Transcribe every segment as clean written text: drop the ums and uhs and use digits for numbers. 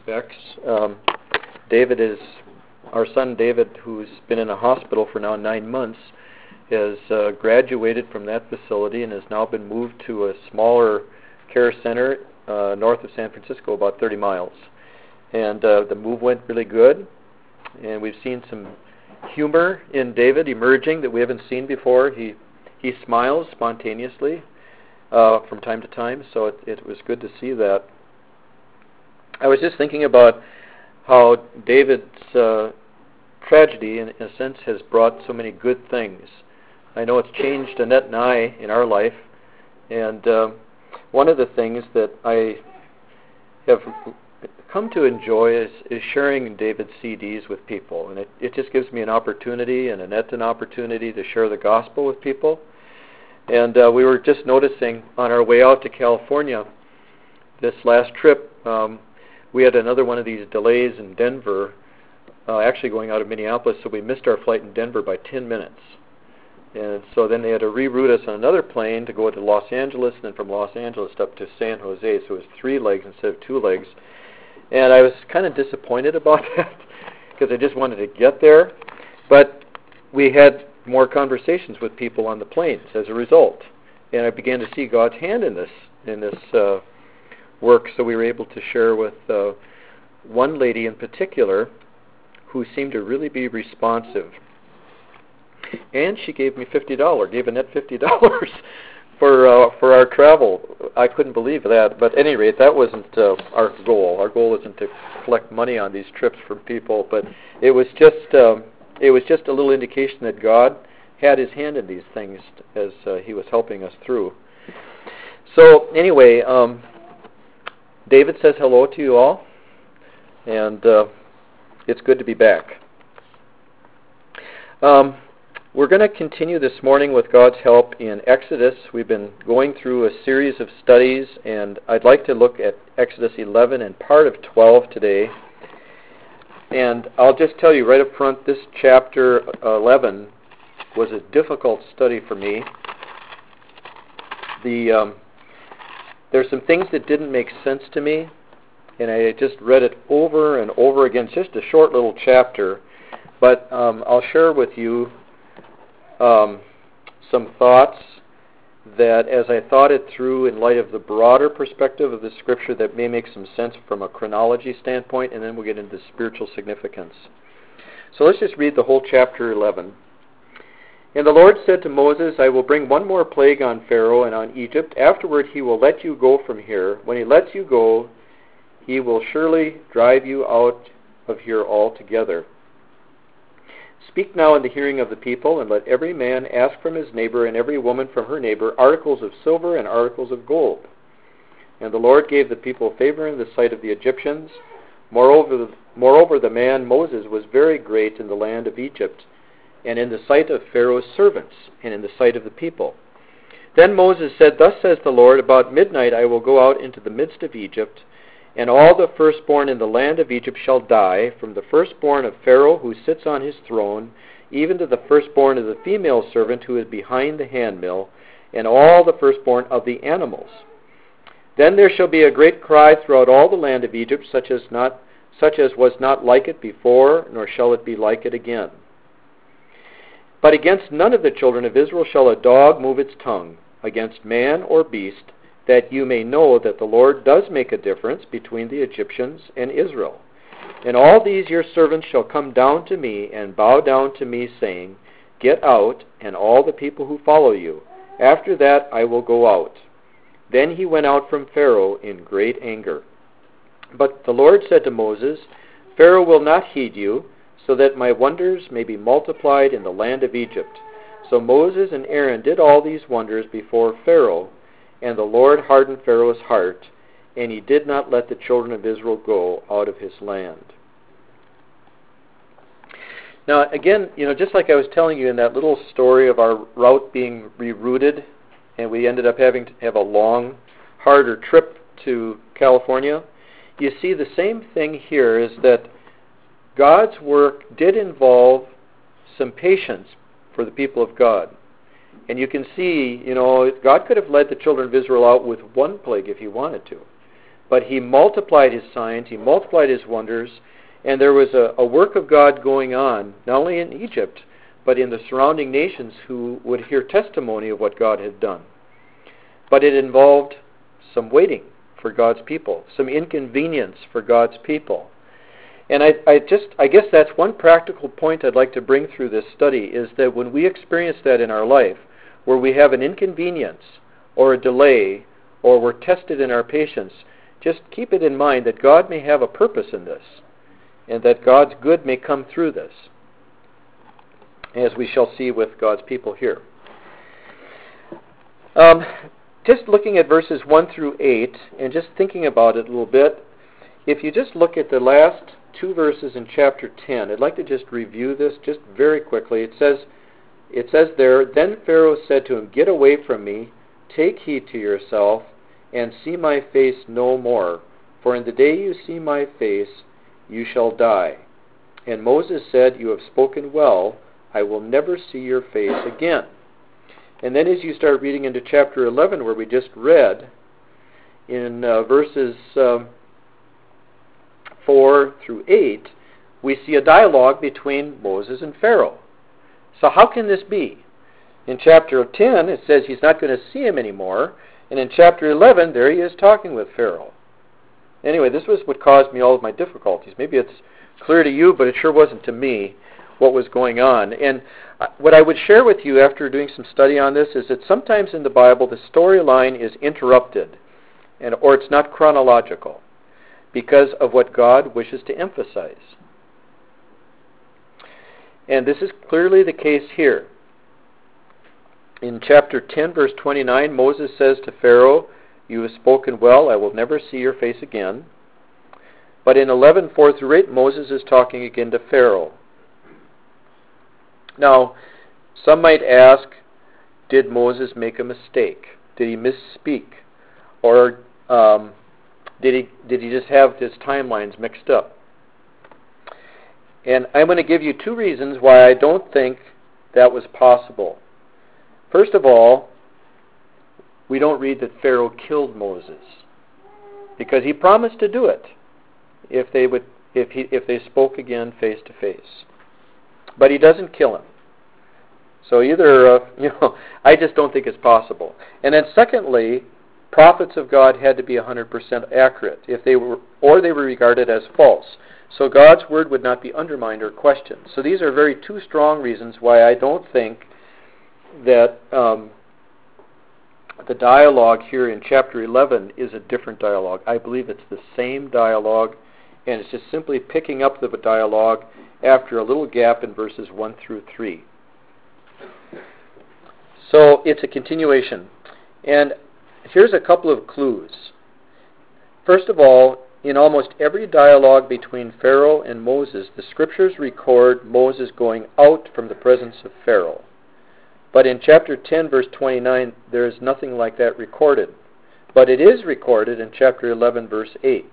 aspects. David is, our son David, who's been in a hospital for now 9 months, has graduated from that facility and has now been moved to a smaller care center north of San Francisco, about 30 miles. And the move went really good, and we've seen some humor in David emerging that we haven't seen before. He smiles spontaneously from time to time, so it was good to see that. I was just thinking about how David's tragedy, in a sense, has brought so many good things. I know it's changed Annette and I in our life, and one of the things that I have come to enjoy is sharing David's CDs with people, and it just gives me an opportunity, and Annette an opportunity to share the gospel with people. And we were just noticing on our way out to California this last trip, we had another one of these delays in Denver, actually going out of Minneapolis, so we missed our flight in Denver by 10 minutes. And so then they had to reroute us on another plane to go to Los Angeles, and then from Los Angeles up to San Jose, so it was 3 legs instead of 2 legs. And I was kind of disappointed about that because I just wanted to get there. But we had more conversations with people on the planes as a result. And I began to see God's hand in this work, so we were able to share with one lady in particular who seemed to really be responsive. And she gave me gave Annette $50 for our travel. I couldn't believe that, but at any rate, that wasn't our goal. Our goal isn't to collect money on these trips from people, but it was just a little indication that God had His hand in these things as He was helping us through. So anyway, David says hello to you all, and it's good to be back. We're going to continue this morning with God's help in Exodus. We've been going through a series of studies, and I'd like to look at Exodus 11 and part of 12 today. And I'll just tell you right up front, this chapter 11 was a difficult study for me. There's some things that didn't make sense to me, and I just read it over and over again. It's just a short little chapter, but I'll share with you some thoughts that, as I thought it through in light of the broader perspective of the Scripture, that may make some sense from a chronology standpoint, and then we'll get into spiritual significance. So let's just read the whole chapter 11. And the Lord said to Moses, I will bring one more plague on Pharaoh and on Egypt. Afterward he will let you go from here. When he lets you go, he will surely drive you out of here altogether. Speak now in the hearing of the people, and let every man ask from his neighbor and every woman from her neighbor articles of silver and articles of gold. And the Lord gave the people favor in the sight of the Egyptians. Moreover, the man Moses was very great in the land of Egypt, and in the sight of Pharaoh's servants, and in the sight of the people. Then Moses said, Thus says the Lord, about midnight I will go out into the midst of Egypt, and all the firstborn in the land of Egypt shall die, from the firstborn of Pharaoh who sits on his throne, even to the firstborn of the female servant who is behind the handmill, and all the firstborn of the animals. Then there shall be a great cry throughout all the land of Egypt, such as was not like it before, nor shall it be like it again. But against none of the children of Israel shall a dog move its tongue, against man or beast, that you may know that the Lord does make a difference between the Egyptians and Israel. And all these your servants shall come down to me and bow down to me, saying, Get out, and all the people who follow you. After that I will go out. Then he went out from Pharaoh in great anger. But the Lord said to Moses, Pharaoh will not heed you, so that my wonders may be multiplied in the land of Egypt. So Moses and Aaron did all these wonders before Pharaoh, and the Lord hardened Pharaoh's heart, and he did not let the children of Israel go out of his land. Now, again, just like I was telling you in that little story of our route being rerouted, and we ended up having to have a long, harder trip to California, you see the same thing here is that God's work did involve some patience for the people of God. And you can see, God could have led the children of Israel out with one plague if he wanted to. but he multiplied his signs, he multiplied his wonders, and there was a work of God going on, not only in Egypt, but in the surrounding nations who would hear testimony of what God had done. But it involved some waiting for God's people, some inconvenience for God's people. And I guess that's one practical point I'd like to bring through this study, is that when we experience that in our life, where we have an inconvenience or a delay, or we're tested in our patience, just keep it in mind that God may have a purpose in this, and that God's good may come through this, as we shall see with God's people here. Just looking at verses 1 through 8, and just thinking about it a little bit, if you just look at the last two verses in chapter 10, I'd like to just review this just very quickly. It says there, "Then Pharaoh said to him, 'Get away from me, take heed to yourself, and see my face no more. For in the day you see my face, you shall die.' And Moses said, 'You have spoken well. I will never see your face again.'" And then as you start reading into chapter 11, where we just read, in verses 4 through 8, we see a dialogue between Moses and Pharaoh. So how can this be? In chapter 10, it says he's not going to see him anymore, and in chapter 11, there he is talking with Pharaoh. Anyway, this was what caused me all of my difficulties. Maybe it's clear to you, but it sure wasn't to me what was going on. And what I would share with you after doing some study on this is that sometimes in the Bible the storyline is interrupted, or it's not chronological, because of what God wishes to emphasize. And this is clearly the case here. In chapter 10, verse 29, Moses says to Pharaoh, "You have spoken well, I will never see your face again." But in 11, 4 through 8, Moses is talking again to Pharaoh. Now, some might ask, did Moses make a mistake? Did he misspeak? Or did he just have his timelines mixed up? And I'm going to give you two reasons why I don't think that was possible. First of all, we don't read that Pharaoh killed Moses, because he promised to do it if they spoke again face to face. But he doesn't kill him. So either I just don't think it's possible. And then secondly, prophets of God had to be 100% accurate if they were regarded as false. So God's word would not be undermined or questioned. So these are very two strong reasons why I don't think that the dialogue here in chapter 11 is a different dialogue. I believe it's the same dialogue, and it's just simply picking up the dialogue after a little gap in verses 1 through 3. So it's a continuation. And here's a couple of clues. First of all, in almost every dialogue between Pharaoh and Moses, the scriptures record Moses going out from the presence of Pharaoh. But in chapter 10, verse 29, there is nothing like that recorded. But it is recorded in chapter 11, verse 8.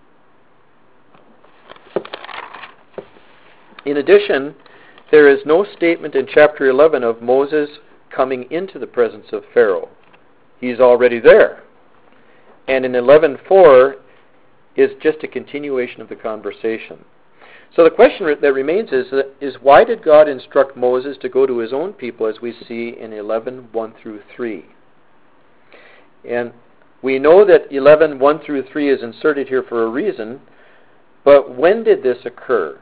In addition, there is no statement in chapter 11 of Moses coming into the presence of Pharaoh. He's already there. And in 11:4 is just a continuation of the conversation. So the question that remains is why did God instruct Moses to go to his own people, as we see in 11:1 through 3? And we know that 11:1 through 3 is inserted here for a reason, but when did this occur?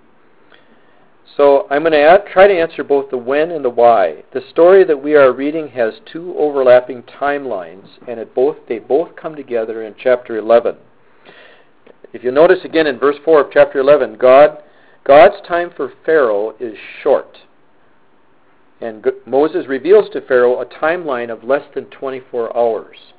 So I'm going to try to answer both the when and the why. The story that we are reading has two overlapping timelines, and they both come together in chapter 11. If you notice again in verse 4 of chapter 11, God's time for Pharaoh is short. And Moses reveals to Pharaoh a timeline of less than 24 hours.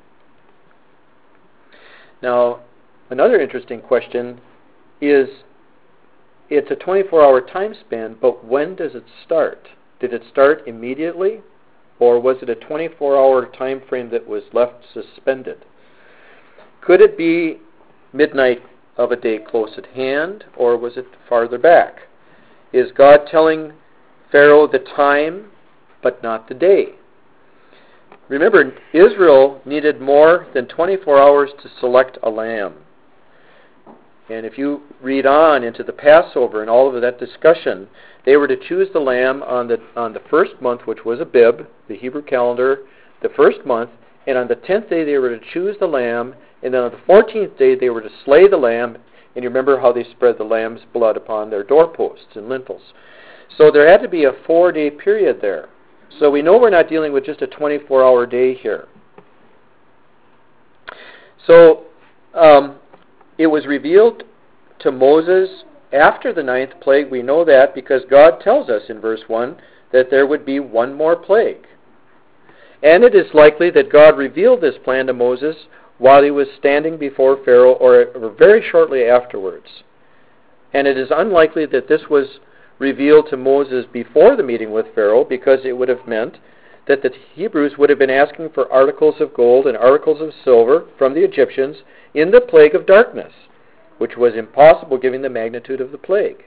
Now, another interesting question is, it's a 24-hour time span, but when does it start? Did it start immediately, or was it a 24-hour time frame that was left suspended? Could it be midnight of a day close at hand, or was it farther back? Is God telling Pharaoh the time, but not the day? Remember, Israel needed more than 24 hours to select a lamb. And if you read on into the Passover and all of that discussion, they were to choose the lamb on the first month, which was Abib, the Hebrew calendar, the first month, and on the 10th day they were to choose the lamb, and then on the 14th day they were to slay the lamb, and you remember how they spread the lamb's blood upon their doorposts and lintels. So there had to be a 4-day period there. So we know we're not dealing with just a 24-hour day here. So it was revealed to Moses after the 9th plague. We know that because God tells us in verse 1 that there would be one more plague. And it is likely that God revealed this plan to Moses while he was standing before Pharaoh or very shortly afterwards. And it is unlikely that this was revealed to Moses before the meeting with Pharaoh, because it would have meant that the Hebrews would have been asking for articles of gold and articles of silver from the Egyptians in the plague of darkness, which was impossible given the magnitude of the plague.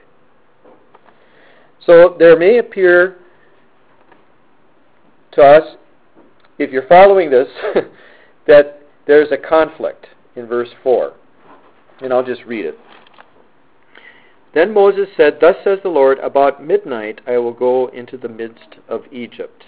So there may appear to us, if you're following this, that there's a conflict in verse 4. And I'll just read it. Then Moses said, "Thus says the Lord, about midnight I will go into the midst of Egypt."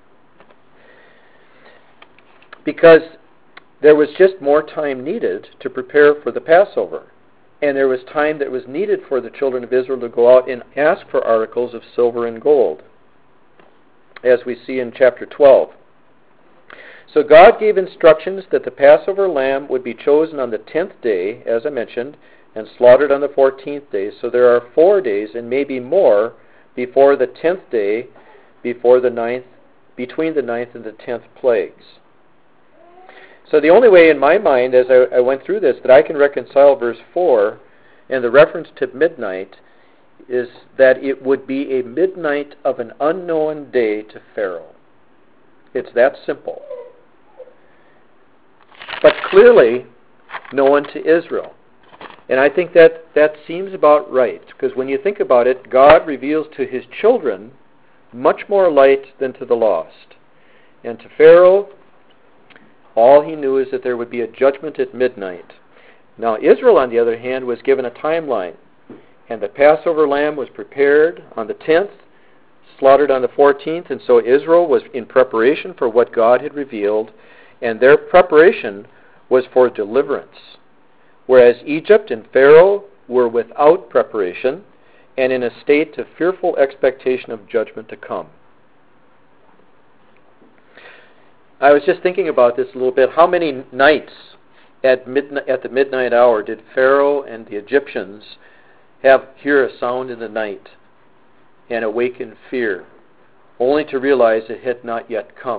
Because there was just more time needed to prepare for the Passover. And there was time that was needed for the children of Israel to go out and ask for articles of silver and gold, as we see in chapter 12. So God gave instructions that the Passover lamb would be chosen on the 10th day, as I mentioned, and slaughtered on the 14th day. So there are 4 days, and maybe more, before the 10th day, between the 9th and the 10th plagues. So the only way in my mind, as I went through this, that I can reconcile verse 4 and the reference to midnight is that it would be a midnight of an unknown day to Pharaoh. It's that simple. But clearly known to Israel. And I think that seems about right, because when you think about it, God reveals to his children much more light than to the lost. And to Pharaoh, all he knew is that there would be a judgment at midnight. Now Israel, on the other hand, was given a timeline. And the Passover lamb was prepared on the 10th, slaughtered on the 14th, and so Israel was in preparation for what God had revealed, and their preparation was for deliverance. Whereas Egypt and Pharaoh were without preparation and in a state of fearful expectation of judgment to come. I was just thinking about this a little bit. How many nights at the midnight hour did Pharaoh and the Egyptians hear a sound in the night and awake in fear, only to realize it had not yet come?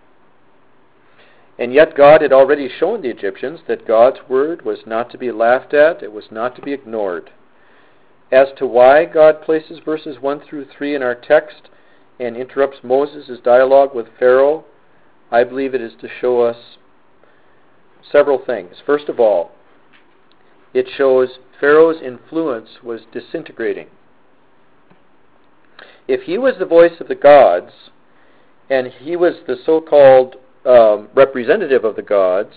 And yet God had already shown the Egyptians that God's word was not to be laughed at, it was not to be ignored. As to why God places verses 1 through 3 in our text and interrupts Moses' dialogue with Pharaoh, I believe it is to show us several things. First of all, it shows Pharaoh's influence was disintegrating. If he was the voice of the gods, and he was the so-called representative of the gods,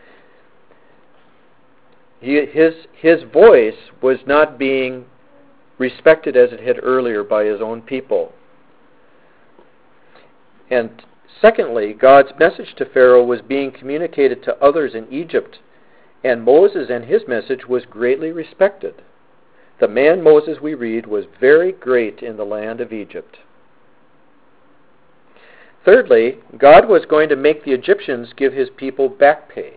his voice was not being respected as it had earlier by his own people. And secondly, God's message to Pharaoh was being communicated to others in Egypt, and Moses and his message was greatly respected. The man Moses, we read, was very great in the land of Egypt. Thirdly, God was going to make the Egyptians give his people back pay.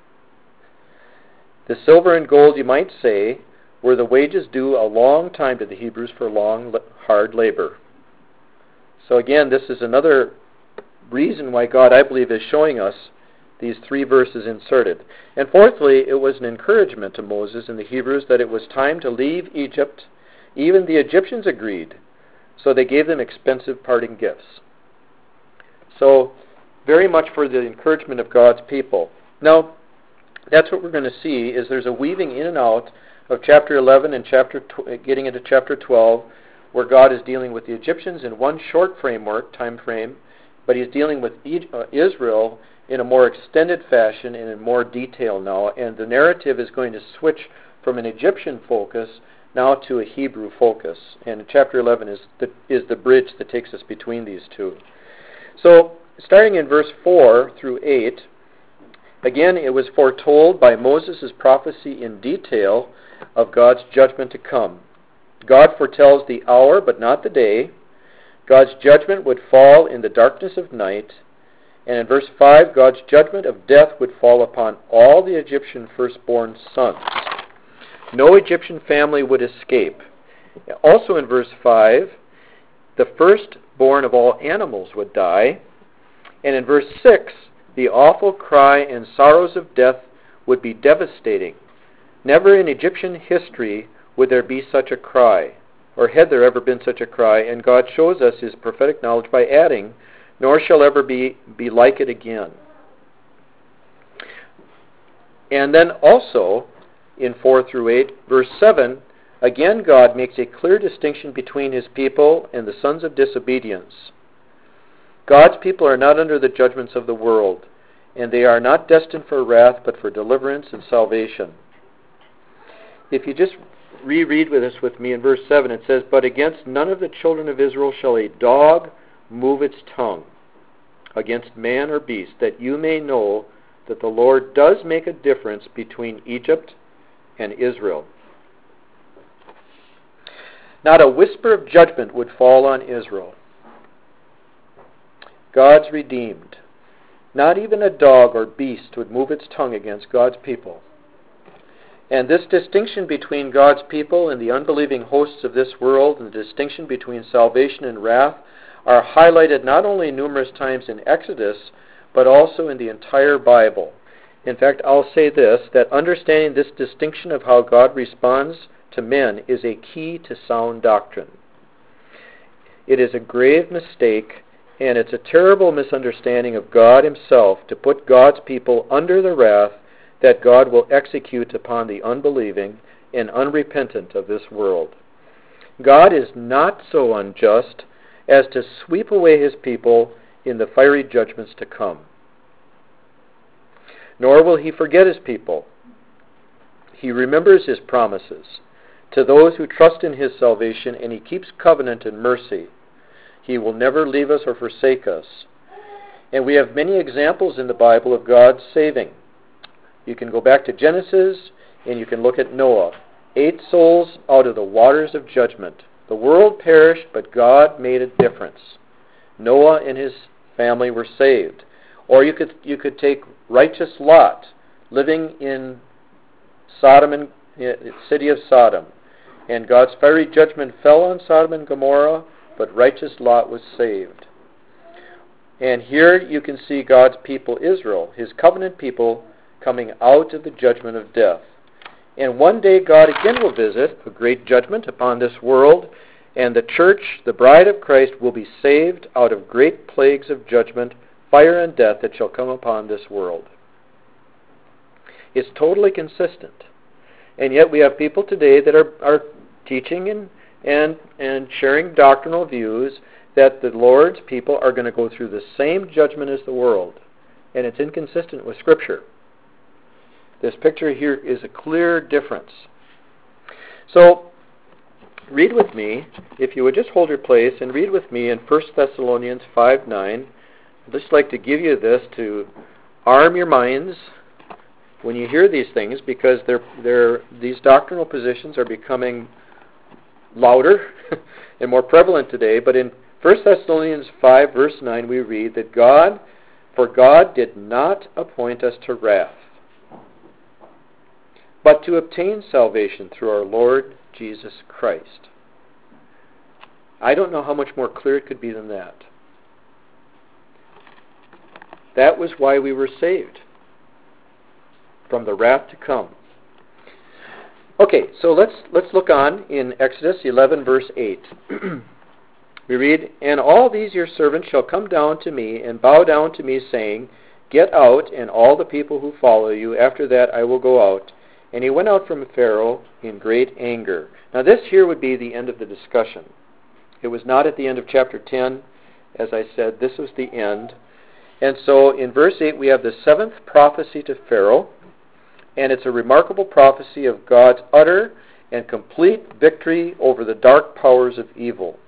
The silver and gold, you might say, were the wages due a long time to the Hebrews for long, hard labor. So again, this is another reason why God, I believe, is showing us these 3 verses inserted. And fourthly, it was an encouragement to Moses and the Hebrews that it was time to leave Egypt. Even the Egyptians agreed, so they gave them expensive parting gifts. So, very much for the encouragement of God's people. Now, that's what we're going to see, is there's a weaving in and out of chapter 11 and getting into chapter 12, where God is dealing with the Egyptians in one short time frame, but he's dealing with Israel in a more extended fashion and in more detail now, and the narrative is going to switch from an Egyptian focus now to a Hebrew focus. And chapter 11 is the bridge that takes us between these two. So, starting in verse 4 through 8, again, it was foretold by Moses' prophecy in detail of God's judgment to come. God foretells the hour, but not the day. God's judgment would fall in the darkness of night. And in verse 5, God's judgment of death would fall upon all the Egyptian firstborn sons. No Egyptian family would escape. Also in verse 5, the firstborn of all animals would die. And in verse 6, the awful cry and sorrows of death would be devastating. Never in Egyptian history would there be such a cry, or had there ever been such a cry, and God shows us his prophetic knowledge by adding, nor shall ever be like it again. And then also, in 4 through 8, verse 7, again God makes a clear distinction between his people and the sons of disobedience. God's people are not under the judgments of the world, and they are not destined for wrath, but for deliverance and salvation. If you just reread with me in verse 7, it says, "But against none of the children of Israel shall a dog move its tongue, against man or beast, that you may know that the Lord does make a difference between Egypt and Israel." Not a whisper of judgment would fall on Israel. God's redeemed. Not even a dog or beast would move its tongue against God's people. And this distinction between God's people and the unbelieving hosts of this world, and the distinction between salvation and wrath, are highlighted not only numerous times in Exodus, but also in the entire Bible. In fact, I'll say this, that understanding this distinction of how God responds to men is a key to sound doctrine. It is a grave mistake, and it's a terrible misunderstanding of God himself to put God's people under the wrath that God will execute upon the unbelieving and unrepentant of this world. God is not so unjust as to sweep away his people in the fiery judgments to come. Nor will he forget his people. He remembers his promises to those who trust in his salvation, and he keeps covenant and mercy. He will never leave us or forsake us. And we have many examples in the Bible of God saving. You can go back to Genesis, and you can look at Noah. 8 souls out of the waters of judgment. The world perished, but God made a difference. Noah and his family were saved. Or you could take righteous Lot, living in Sodom and city of Sodom. And God's fiery judgment fell on Sodom and Gomorrah, but righteous Lot was saved. And here you can see God's people, Israel, his covenant people, coming out of the judgment of death. And one day God again will visit a great judgment upon this world, and the church, the bride of Christ, will be saved out of great plagues of judgment, fire and death that shall come upon this world. It's totally consistent. And yet we have people today that are teaching and sharing doctrinal views that the Lord's people are going to go through the same judgment as the world. And it's inconsistent with Scripture. This picture here is a clear difference. So, read with me, if you would just hold your place, and read with me in 1 Thessalonians 5:9. I'd just like to give you this to arm your minds when you hear these things, because these doctrinal positions are becoming louder and more prevalent today. But in 1 Thessalonians 5, verse 9, we read that For God did not appoint us to wrath, but to obtain salvation through our Lord Jesus Christ. I don't know how much more clear it could be than that. That was why we were saved, from the wrath to come. Okay, so let's look on in Exodus 11, verse 8. We read, "And all these your servants shall come down to me and bow down to me, saying, Get out, and all the people who follow you. After that I will go out. And he went out from Pharaoh in great anger." Now this here would be the end of the discussion. It was not at the end of chapter 10, As I said, this was the end. And so in verse 8 we have the seventh prophecy to Pharaoh, and it's a remarkable prophecy of God's utter and complete victory over the dark powers of evil.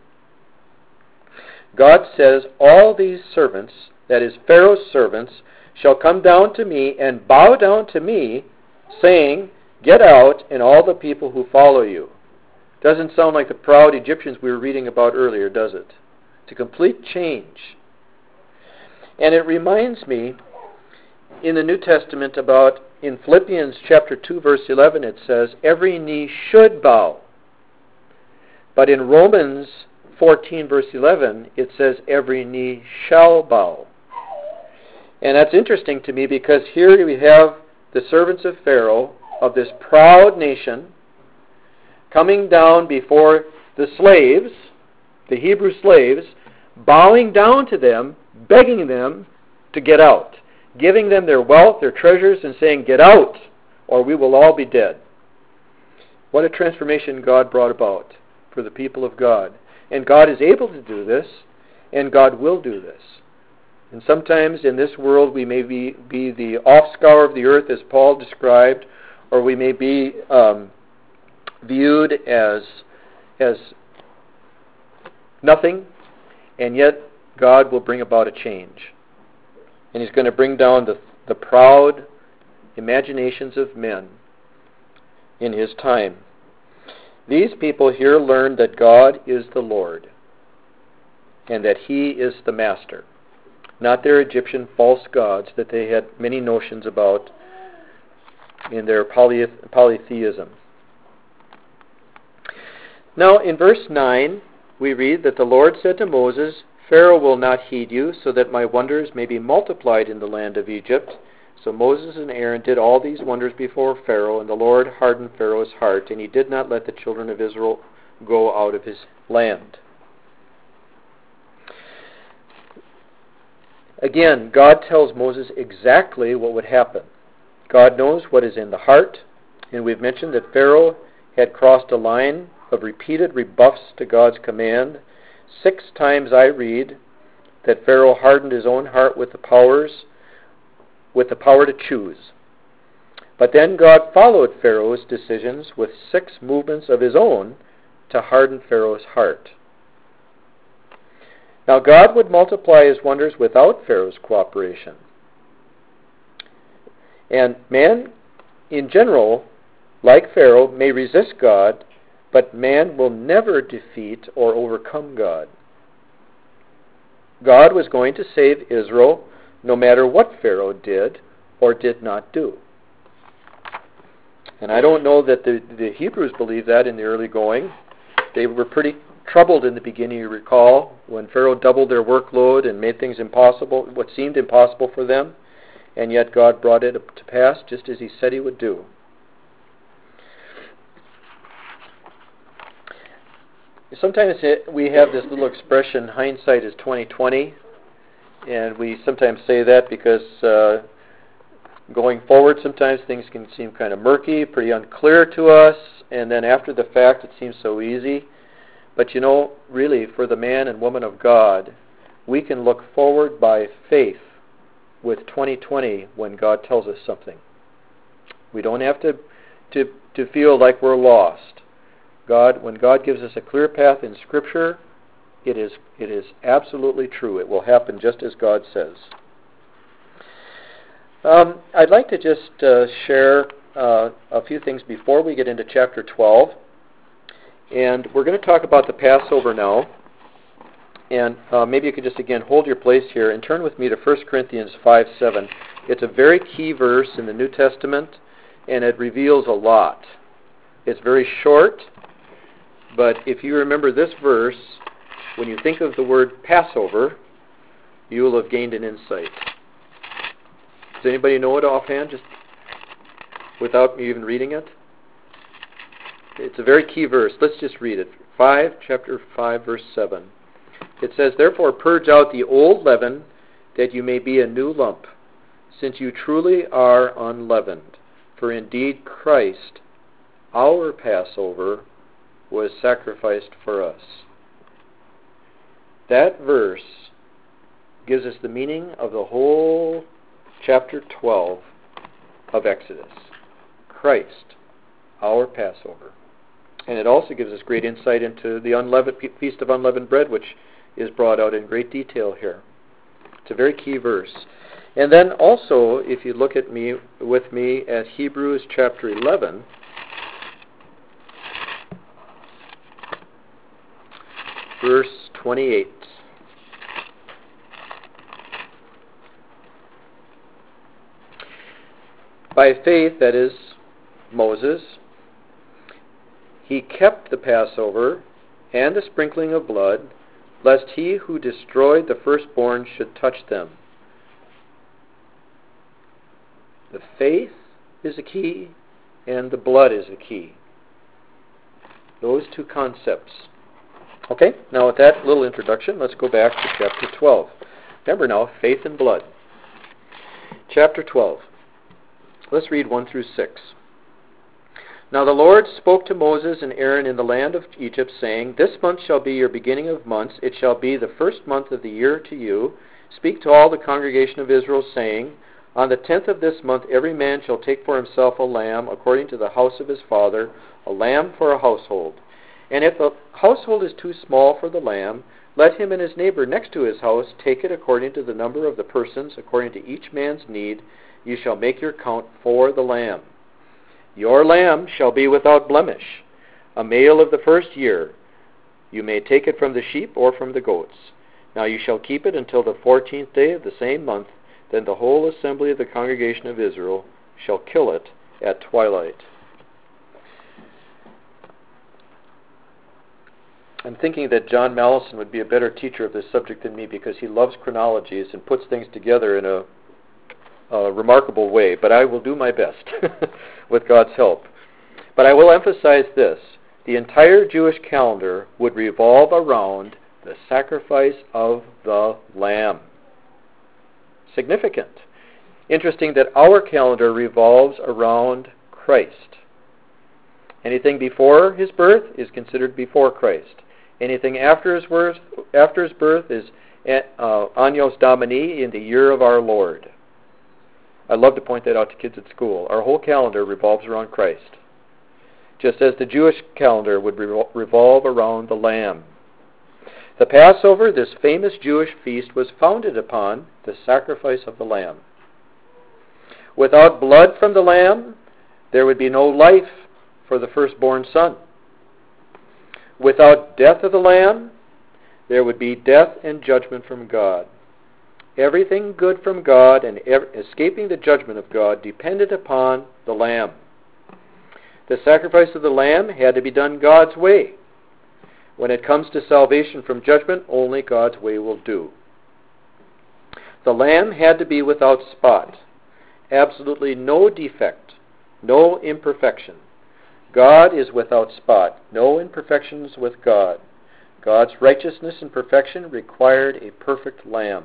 God says, all these servants, that is Pharaoh's servants, shall come down to me and bow down to me, saying, get out, and all the people who follow you. Doesn't sound like the proud Egyptians we were reading about earlier, does it? It's a complete change. And it reminds me in the New Testament about, in Philippians chapter 2, verse 11, it says, every knee should bow. But in Romans 14, verse 11, it says, every knee shall bow. And that's interesting to me because here we have the servants of Pharaoh, of this proud nation, coming down before the slaves, the Hebrew slaves, bowing down to them, begging them to get out, giving them their wealth, their treasures, and saying, get out, or we will all be dead. What a transformation God brought about for the people of God. And God is able to do this, and God will do this. And sometimes in this world we may be the offscour of the earth, as Paul described, or we may be viewed as nothing, and yet God will bring about a change. And He's going to bring down the proud imaginations of men in His time. These people here learned that God is the Lord, and that He is the Master, not their Egyptian false gods that they had many notions about in their polytheism. Now, in verse 9, we read that the Lord said to Moses, Pharaoh will not heed you, so that my wonders may be multiplied in the land of Egypt. So Moses and Aaron did all these wonders before Pharaoh, and the Lord hardened Pharaoh's heart, and he did not let the children of Israel go out of his land. Again, God tells Moses exactly what would happen. God knows what is in the heart, and we've mentioned that Pharaoh had crossed a line of repeated rebuffs to God's command. 6 times I read that Pharaoh hardened his own heart with the power to choose. But then God followed Pharaoh's decisions with 6 movements of his own to harden Pharaoh's heart. Now God would multiply his wonders without Pharaoh's cooperation. And man, in general, like Pharaoh, may resist God, but man will never defeat or overcome God. God was going to save Israel no matter what Pharaoh did or did not do. And I don't know that the Hebrews believed that in the early going. They were pretty troubled in the beginning, you recall, when Pharaoh doubled their workload and made things impossible, what seemed impossible for them, and yet God brought it to pass just as He said He would do. Sometimes we have this little expression, hindsight is 20/20, and we sometimes say that because going forward sometimes things can seem kind of murky, pretty unclear to us, and then after the fact it seems so easy. But you know, really, for the man and woman of God, we can look forward by faith with 20/20 when God tells us something. We don't have to feel like we're lost. When God gives us a clear path in Scripture, it is absolutely true. It will happen just as God says. I'd like to just share a few things before we get into chapter 12. And we're going to talk about the Passover now. And maybe you could just again hold your place here and turn with me to 1 Corinthians 5:7. It's a very key verse in the New Testament, and it reveals a lot. It's very short, but if you remember this verse, when you think of the word Passover, you will have gained an insight. Does anybody know it offhand, just without me even reading it? It's a very key verse. Let's just read it. Chapter 5, verse 7. It says, Therefore purge out the old leaven, that you may be a new lump, since you truly are unleavened. For indeed Christ, our Passover, was sacrificed for us. That verse gives us the meaning of the whole chapter 12 of Exodus. Christ, our Passover. And it also gives us great insight into the Feast of Unleavened Bread, which is brought out in great detail here. It's a very key verse. And then also, if you look with me at Hebrews chapter 11, verse 28. By faith, that is, Moses, he kept the Passover and the sprinkling of blood, lest he who destroyed the firstborn should touch them. The faith is a key, and the blood is a key. Those two concepts. Okay, now with that little introduction, let's go back to chapter 12. Remember now, faith and blood. Chapter 12. Let's read 1 through 6. Now the Lord spoke to Moses and Aaron in the land of Egypt, saying, This month shall be your beginning of months. It shall be the first month of the year to you. Speak to all the congregation of Israel, saying, On the 10th of this month every man shall take for himself a lamb according to the house of his father, a lamb for a household. And if the household is too small for the lamb, let him and his neighbor next to his house take it according to the number of the persons, according to each man's need. You shall make your count for the lamb. Your lamb shall be without blemish, a male of the first year. You may take it from the sheep or from the goats. Now you shall keep it until the 14th day of the same month. Then the whole assembly of the congregation of Israel shall kill it at twilight. I'm thinking that John Mallison would be a better teacher of this subject than me because he loves chronologies and puts things together in a remarkable way, but I will do my best with God's help. But I will emphasize this. The entire Jewish calendar would revolve around the sacrifice of the Lamb. Significant. Interesting that our calendar revolves around Christ. Anything before his birth is considered before Christ. Anything after his birth is Annos Domini, in the year of our Lord. I love to point that out to kids at school. Our whole calendar revolves around Christ, just as the Jewish calendar would revolve around the Lamb. The Passover, this famous Jewish feast, was founded upon the sacrifice of the Lamb. Without blood from the Lamb, there would be no life for the firstborn son. Without death of the Lamb, there would be death and judgment from God. Everything good from God and escaping the judgment of God depended upon the Lamb. The sacrifice of the Lamb had to be done God's way. When it comes to salvation from judgment, only God's way will do. The Lamb had to be without spot. Absolutely no defect, no imperfection. God is without spot, no imperfections with God. God's righteousness and perfection required a perfect Lamb.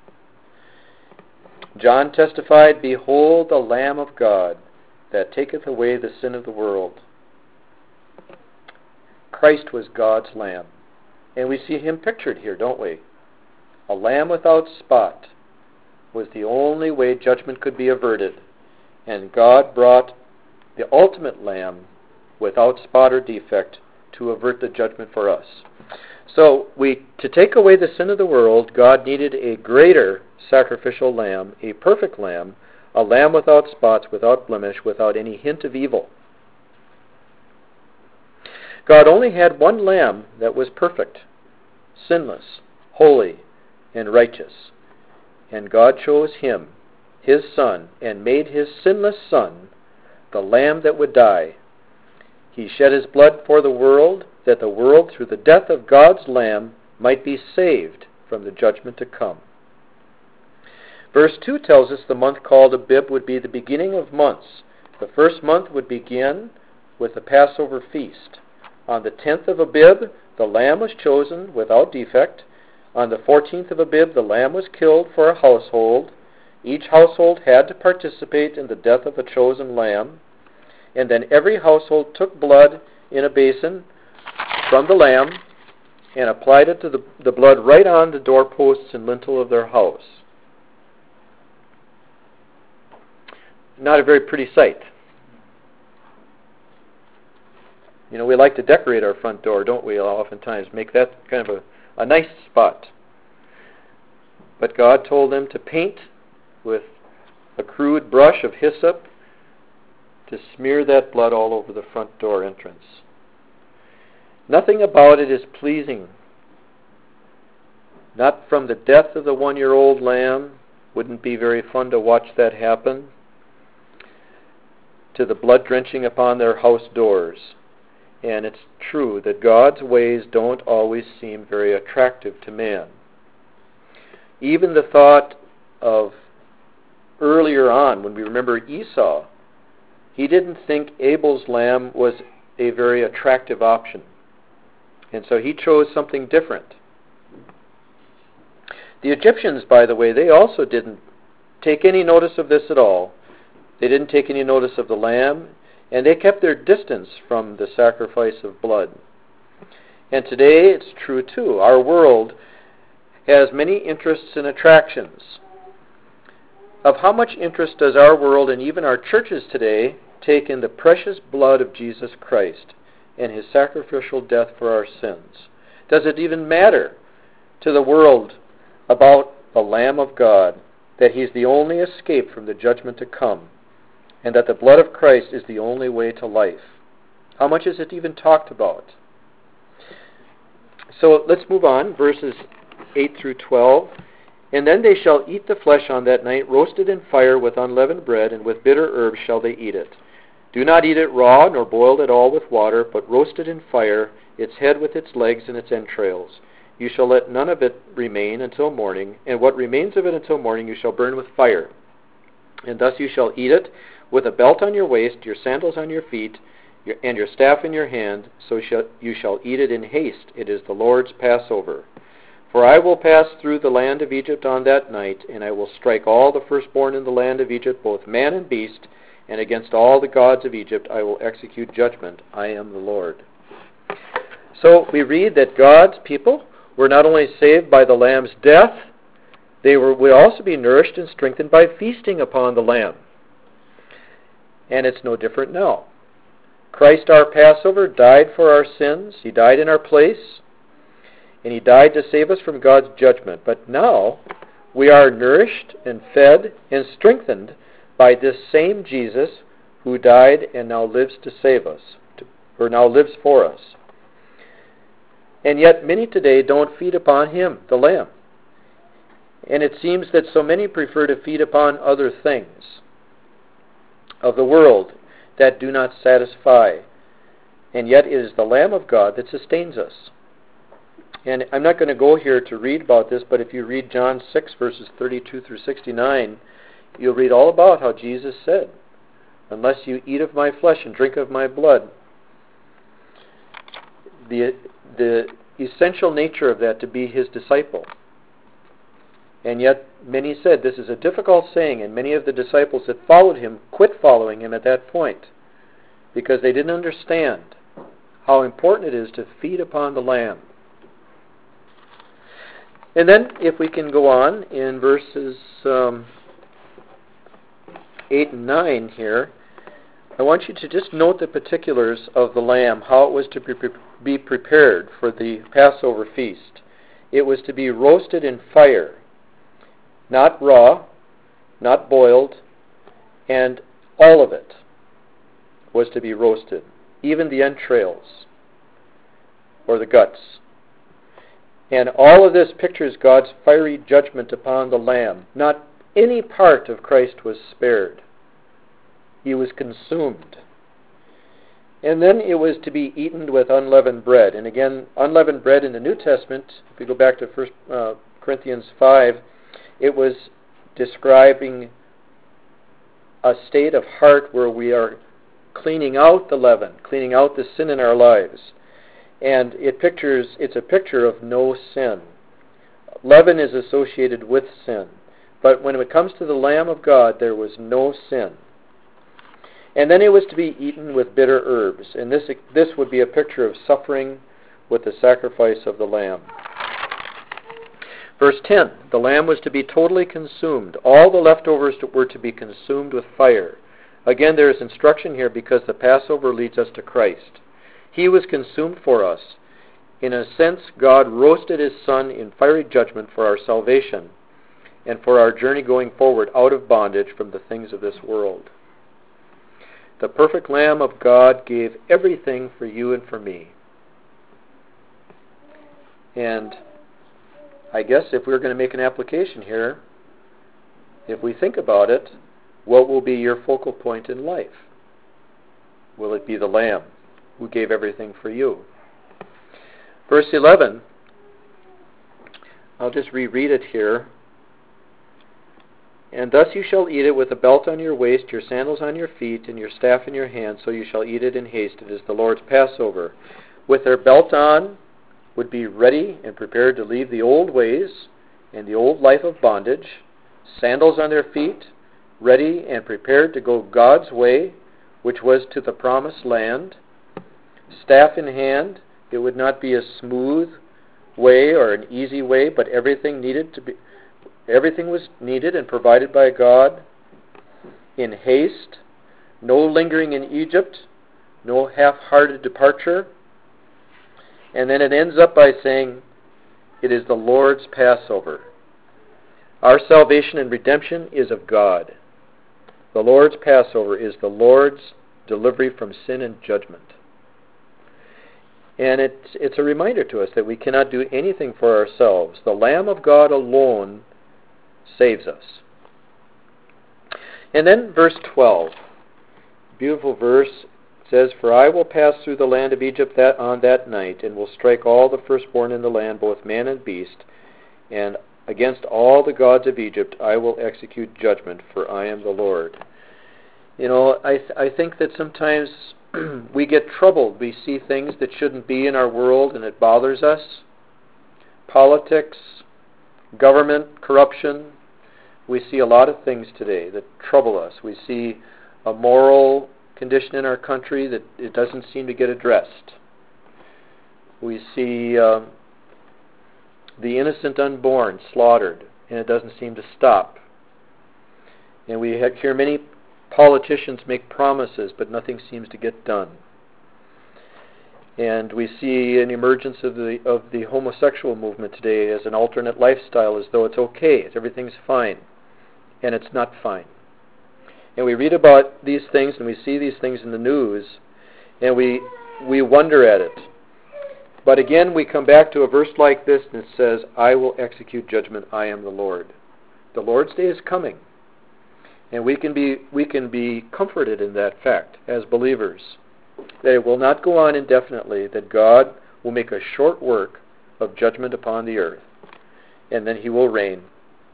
John testified, Behold the Lamb of God, that taketh away the sin of the world. Christ was God's Lamb. And we see him pictured here, don't we? A lamb without spot was the only way judgment could be averted. And God brought the ultimate Lamb without spot or defect to avert the judgment for us. So to take away the sin of the world, God needed a greater sacrificial lamb, a perfect lamb, a lamb without spots, without blemish, without any hint of evil. God only had one lamb that was perfect, sinless, holy, and righteous. And God chose him, his son, and made his sinless son the lamb that would die. He shed his blood for the world, that the world, through the death of God's Lamb, might be saved from the judgment to come. Verse 2 tells us the month called Abib would be the beginning of months. The first month would begin with the Passover feast. On the 10th of Abib, the lamb was chosen without defect. On the 14th of Abib, the lamb was killed for a household. Each household had to participate in the death of a chosen lamb. And then every household took blood in a basin from the lamb and applied it to the blood right on the doorposts and lintel of their house. Not a very pretty sight. You know, we like to decorate our front door, don't we, oftentimes, make that kind of a nice spot. But God told them to paint with a crude brush of hyssop to smear that blood all over the front door entrance. Nothing about it is pleasing. Not from the death of the 1-year-old lamb, wouldn't be very fun to watch that happen, to the blood drenching upon their house doors. And it's true that God's ways don't always seem very attractive to man. Even the thought of earlier on, when we remember Esau, he didn't think Abel's lamb was a very attractive option. And so he chose something different. The Egyptians, by the way, they also didn't take any notice of this at all. They didn't take any notice of the lamb, and they kept their distance from the sacrifice of blood. And today it's true too. Our world has many interests and attractions. Of how much interest does our world and even our churches today take in the precious blood of Jesus Christ and his sacrificial death for our sins? Does it even matter to the world about the Lamb of God, that he's the only escape from the judgment to come, and that the blood of Christ is the only way to life? How much is it even talked about? So let's move on, verses 8 through 12. And then they shall eat the flesh on that night, roasted in fire with unleavened bread, and with bitter herbs shall they eat it. Do not eat it raw, nor boiled at all with water, but roasted in fire, its head with its legs and its entrails. You shall let none of it remain until morning, and what remains of it until morning you shall burn with fire. And thus you shall eat it, with a belt on your waist, your sandals on your feet, and your staff in your hand, so you shall eat it in haste. It is the Lord's Passover. For I will pass through the land of Egypt on that night, and I will strike all the firstborn in the land of Egypt, both man and beast, and against all the gods of Egypt I will execute judgment. I am the Lord. So we read that God's people were not only saved by the Lamb's death, they would also be nourished and strengthened by feasting upon the Lamb. And it's no different now. Christ our Passover died for our sins. He died in our place. And he died to save us from God's judgment. But now we are nourished and fed and strengthened by this same Jesus who died and now lives to save us, or now lives for us. And yet many today don't feed upon him, the Lamb. And it seems that so many prefer to feed upon other things of the world that do not satisfy. And yet it is the Lamb of God that sustains us. And I'm not going to go here to read about this, but if you read John 6, verses 32 through 69, you'll read all about how Jesus said, unless you eat of my flesh and drink of my blood. The essential nature of that to be his disciple. And yet many said this is a difficult saying, and many of the disciples that followed him quit following him at that point because they didn't understand how important it is to feed upon the Lamb. And then, if we can go on in verses 8 and 9 here, I want you to just note the particulars of the lamb, how it was to be prepared for the Passover feast. It was to be roasted in fire, not raw, not boiled, and all of it was to be roasted, even the entrails or the guts. And all of this pictures God's fiery judgment upon the Lamb. Not any part of Christ was spared. He was consumed. And then it was to be eaten with unleavened bread. And again, unleavened bread in the New Testament, if we go back to 1 Corinthians 5, it was describing a state of heart where we are cleaning out the leaven, cleaning out the sin in our lives. And it's a picture of no sin. Leaven is associated with sin. But when it comes to the Lamb of God, there was no sin. And then it was to be eaten with bitter herbs. And this would be a picture of suffering with the sacrifice of the lamb. Verse 10, the lamb was to be totally consumed. All the leftovers were to be consumed with fire. Again, there is instruction here because the Passover leads us to Christ. He was consumed for us. In a sense, God roasted his Son in fiery judgment for our salvation and for our journey going forward out of bondage from the things of this world. The perfect Lamb of God gave everything for you and for me. And I guess if we're going to make an application here, if we think about it, what will be your focal point in life? Will it be the Lamb who gave everything for you? Verse 11, I'll just reread it here. And thus you shall eat it with a belt on your waist, your sandals on your feet, and your staff in your hand, so you shall eat it in haste. It is the Lord's Passover. With their belt on, would be ready and prepared to leave the old ways and the old life of bondage, sandals on their feet, ready and prepared to go God's way, which was to the promised land, staff in hand. It would not be a smooth way or an easy way, but everything was needed and provided by God in haste, no lingering in Egypt, no half-hearted departure. And then it ends up by saying, it is the Lord's Passover. Our salvation and redemption is of God. The Lord's Passover is the Lord's delivery from sin and judgment. And it's a reminder to us that we cannot do anything for ourselves. The Lamb of God alone saves us. And then verse 12, beautiful verse, says, For I will pass through the land of Egypt on that night, and will strike all the firstborn in the land, both man and beast, and against all the gods of Egypt I will execute judgment, for I am the Lord. You know, I think that sometimes we get troubled. We see things that shouldn't be in our world, and it bothers us. Politics, government, corruption. We see a lot of things today that trouble us. We see a moral condition in our country that it doesn't seem to get addressed. We see the innocent unborn slaughtered, and it doesn't seem to stop. And we hear many politicians make promises, but nothing seems to get done. And we see an emergence of the homosexual movement today as an alternate lifestyle, as though it's okay, everything's fine, and it's not fine. And we read about these things and we see these things in the news, and we wonder at it. But again, we come back to a verse like this, and it says, I will execute judgment, I am the Lord. The Lord's day is coming. And we can be comforted in that fact as believers, that it will not go on indefinitely, that God will make a short work of judgment upon the earth, and then he will reign.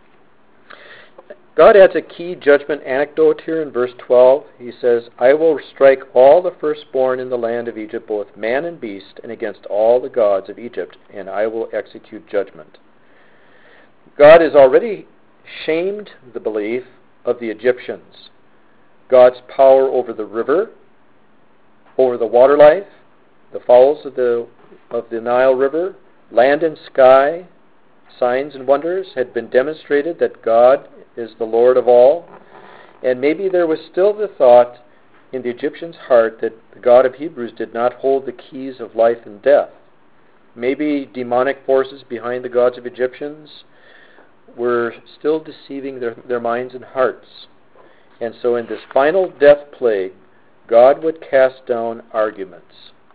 God adds a key judgment anecdote here in verse 12. He says, I will strike all the firstborn in the land of Egypt, both man and beast, and against all the gods of Egypt, and I will execute judgment. God has already shamed the belief of the Egyptians. God's power over the river, over the water life, the fowls of the Nile River, land and sky, signs and wonders had been demonstrated that God is the Lord of all. And maybe there was still the thought in the Egyptian's heart that the God of Hebrews did not hold the keys of life and death. Maybe demonic forces behind the gods of Egyptians were still deceiving their minds and hearts. And so in this final death plague, God would cast down arguments.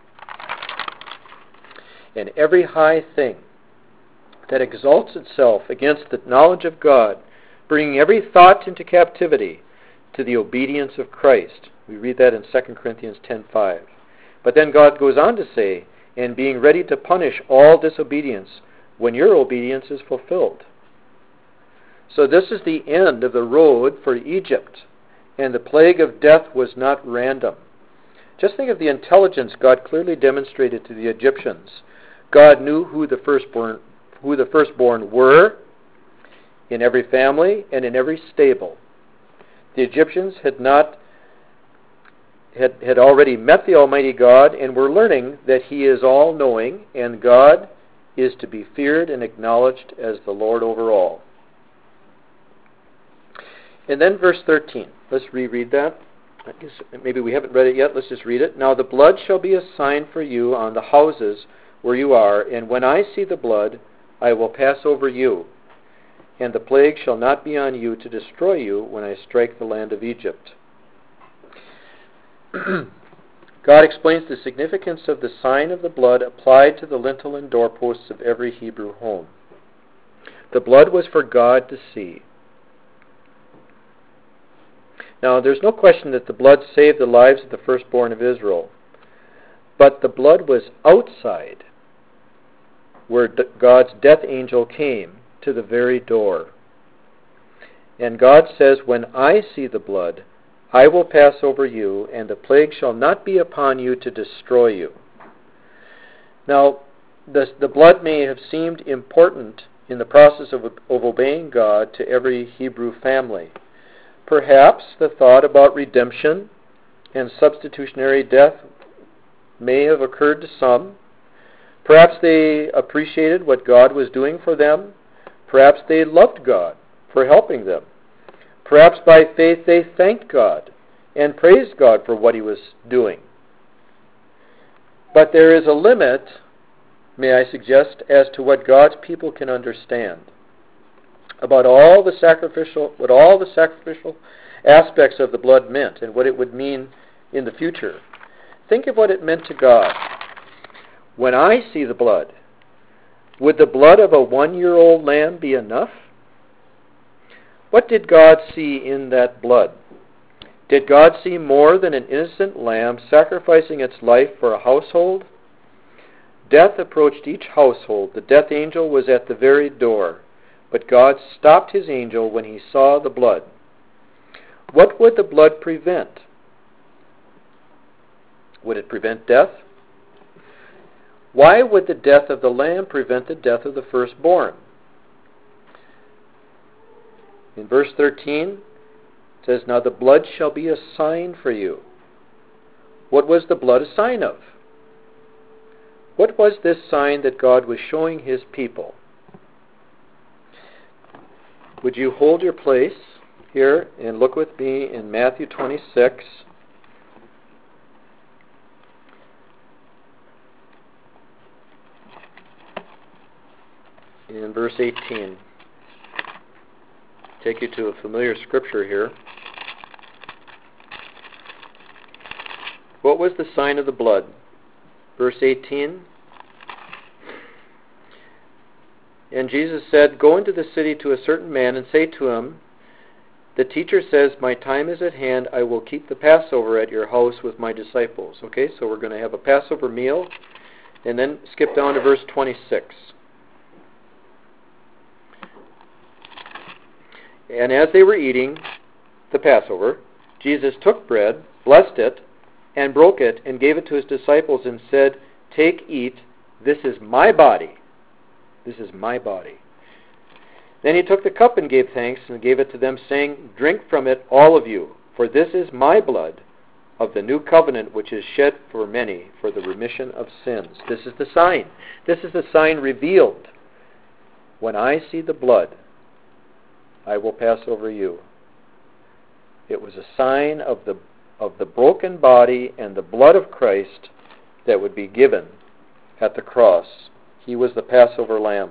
And every high thing that exalts itself against the knowledge of God, bringing every thought into captivity to the obedience of Christ. We read that in 2 Corinthians 10:5. But then God goes on to say, and being ready to punish all disobedience when your obedience is fulfilled. So this is the end of the road for Egypt, and the plague of death was not random. Just think of the intelligence God clearly demonstrated to the Egyptians. God knew who the firstborn were in every family and in every stable. The Egyptians had not had already met the Almighty God and were learning that He is all-knowing and God is to be feared and acknowledged as the Lord over all. And then verse 13. Let's reread that. Maybe we haven't read it yet. Let's just read it. Now the blood shall be a sign for you on the houses where you are, and when I see the blood, I will pass over you, and the plague shall not be on you to destroy you when I strike the land of Egypt. God explains the significance of the sign of the blood applied to the lintel and doorposts of every Hebrew home. The blood was for God to see. Now, there's no question that the blood saved the lives of the firstborn of Israel. But the blood was outside, where God's death angel came, to the very door. And God says, when I see the blood, I will pass over you, and the plague shall not be upon you to destroy you. Now, the blood may have seemed important in the process of obeying God to every Hebrew family. Perhaps the thought about redemption and substitutionary death may have occurred to some. Perhaps they appreciated what God was doing for them. Perhaps they loved God for helping them. Perhaps by faith they thanked God and praised God for what He was doing. But there is a limit, may I suggest, as to what God's people can understand about what all the sacrificial aspects of the blood meant and what it would mean in the future. Think of what it meant to God. When I see the blood, would the blood of a 1-year-old lamb be enough? What did God see in that blood? Did God see more than an innocent lamb sacrificing its life for a household? Death approached each household. The death angel was at the very door. But God stopped His angel when He saw the blood. What would the blood prevent? Would it prevent death? Why would the death of the lamb prevent the death of the firstborn? In verse 13, it says, now the blood shall be a sign for you. What was the blood a sign of? What was this sign that God was showing His people? Would you hold your place here and look with me in Matthew 26. In verse 18. Take you to a familiar scripture here. What was the sign of the blood? Verse 18. And Jesus said, go into the city to a certain man and say to him, the teacher says, my time is at hand. I will keep the Passover at your house with my disciples. Okay, so we're going to have a Passover meal. And then skip down to verse 26. And as they were eating the Passover, Jesus took bread, blessed it, and broke it, and gave it to His disciples and said, take, eat, this is my body. This is my body. Then He took the cup and gave thanks and gave it to them, saying, drink from it, all of you, for this is my blood of the new covenant, which is shed for many for the remission of sins. This is the sign. This is the sign revealed. When I see the blood, I will pass over you. It was a sign of the broken body and the blood of Christ that would be given at the cross. He was the Passover lamb.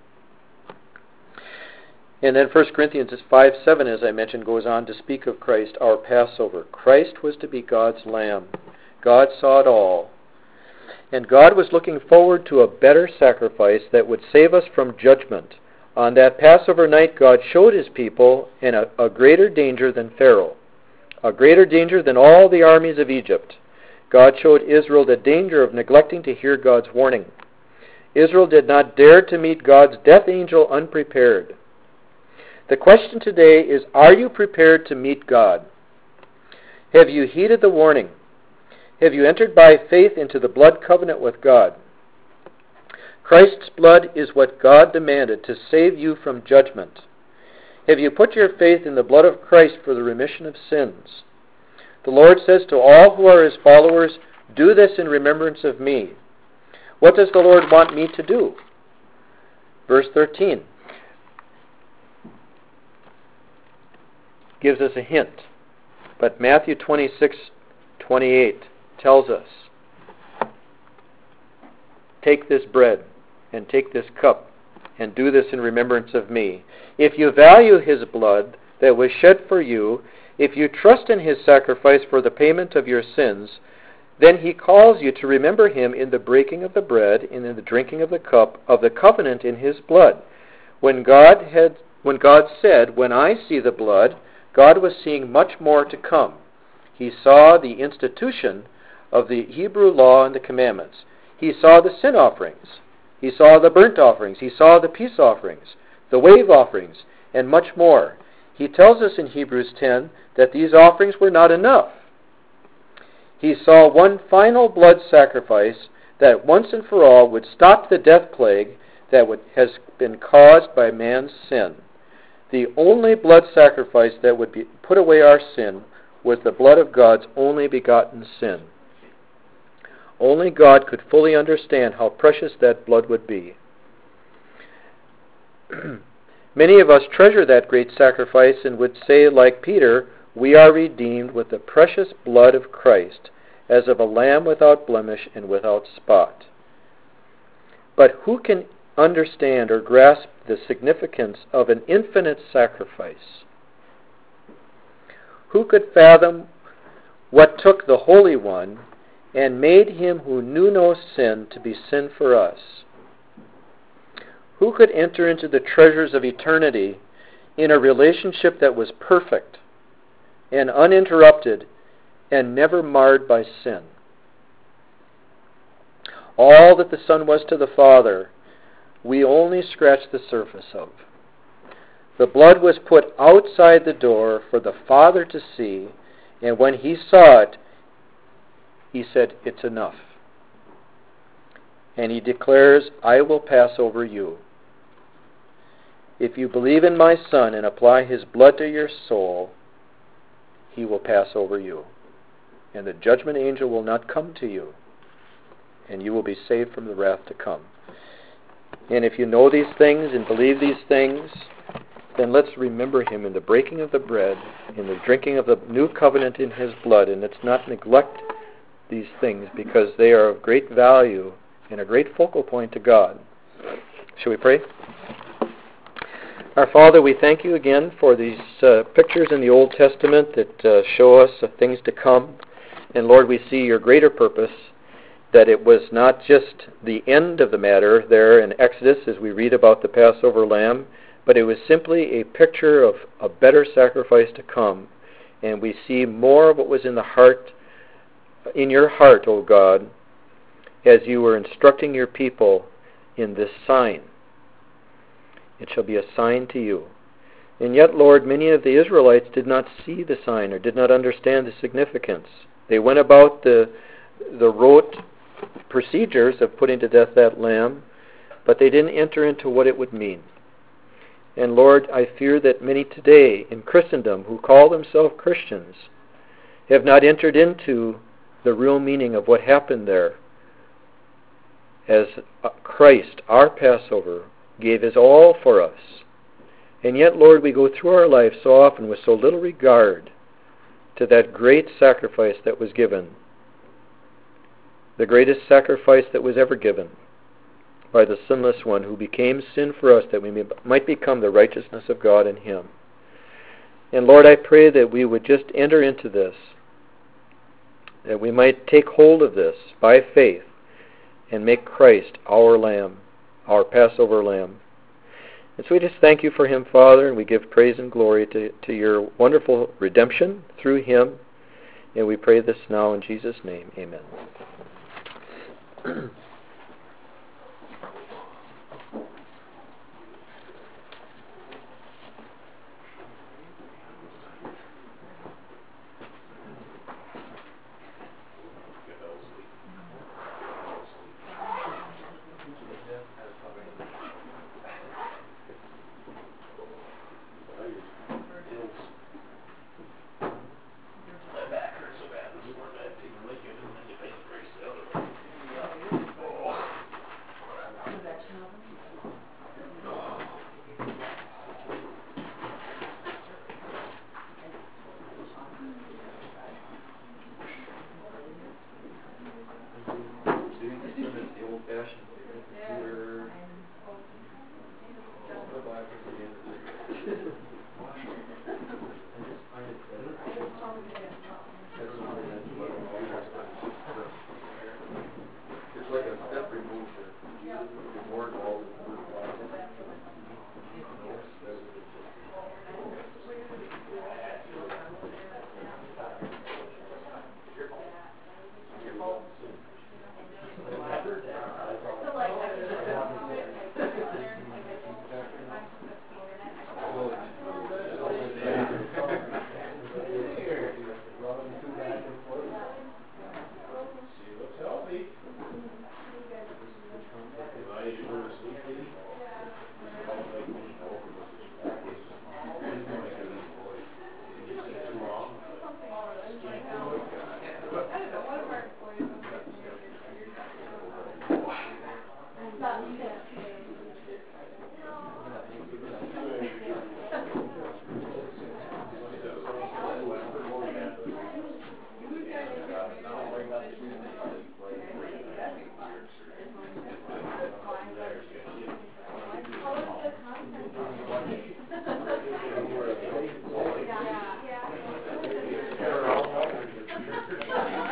And then 1 Corinthians 5:7, as I mentioned, goes on to speak of Christ, our Passover. Christ was to be God's lamb. God saw it all. And God was looking forward to a better sacrifice that would save us from judgment. On that Passover night, God showed His people in a greater danger than Pharaoh, a greater danger than all the armies of Egypt. God showed Israel the danger of neglecting to hear God's warning. Israel did not dare to meet God's death angel unprepared. The question today is, are you prepared to meet God? Have you heeded the warning? Have you entered by faith into the blood covenant with God? Christ's blood is what God demanded to save you from judgment. Have you put your faith in the blood of Christ for the remission of sins? The Lord says to all who are his followers, do this in remembrance of me. What does the Lord want me to do? Verse 13 gives us a hint. But Matthew 26:28 tells us, take this bread and take this cup and do this in remembrance of me. If you value his blood that was shed for you, if you trust in his sacrifice for the payment of your sins, then he calls you to remember him in the breaking of the bread and in the drinking of the cup of the covenant in his blood. When God said, when I see the blood, God was seeing much more to come. He saw the institution of the Hebrew law and the commandments. He saw the sin offerings. He saw the burnt offerings. He saw the peace offerings, the wave offerings, and much more. He tells us in Hebrews 10 that these offerings were not enough. He saw one final blood sacrifice that once and for all would stop the death plague that has been caused by man's sin. The only blood sacrifice that would put away our sin was the blood of God's only begotten Son. Only God could fully understand how precious that blood would be. Many of us treasure that great sacrifice and would say, like Peter, we are redeemed with the precious blood of Christ, as of a lamb without blemish and without spot. But who can understand or grasp the significance of an infinite sacrifice? Who could fathom what took the Holy One and made him who knew no sin to be sin for us? Who could enter into the treasures of eternity in a relationship that was perfect and uninterrupted and never marred by sin? All that the Son was to the Father, we only scratch the surface of. The blood was put outside the door for the Father to see, and when he saw it, he said, it's enough. And he declares, I will pass over you. If you believe in my Son and apply his blood to your soul, he will pass over you. And the judgment angel will not come to you, and you will be saved from the wrath to come. And if you know these things and believe these things, then let's remember him in the breaking of the bread, in the drinking of the new covenant in his blood, and let's not neglect these things because they are of great value and a great focal point to God. Shall we pray? Our Father, we thank you again for these pictures in the Old Testament that show us things to come. And Lord, we see your greater purpose, that it was not just the end of the matter there in Exodus as we read about the Passover lamb, but it was simply a picture of a better sacrifice to come. And we see more of what was in the heart, in your heart, O God, as you were instructing your people in this sign. It shall be a sign to you. And yet, Lord, many of the Israelites did not see the sign or did not understand the significance. They went about the rote procedures of putting to death that lamb, but they didn't enter into what it would mean. And Lord, I fear that many today in Christendom who call themselves Christians have not entered into the real meaning of what happened there as Christ, our Passover, gave his all for us. And yet, Lord, we go through our life so often with so little regard to that great sacrifice that was given, the greatest sacrifice that was ever given by the sinless one who became sin for us that we might become the righteousness of God in him. And Lord, I pray that we would just enter into this, that we might take hold of this by faith and make Christ our Lamb, our Passover Lamb. And so we just thank you for him, Father, and we give praise and glory to your wonderful redemption through him. And we pray this now in Jesus' name. Amen. It's like a step removed more involved.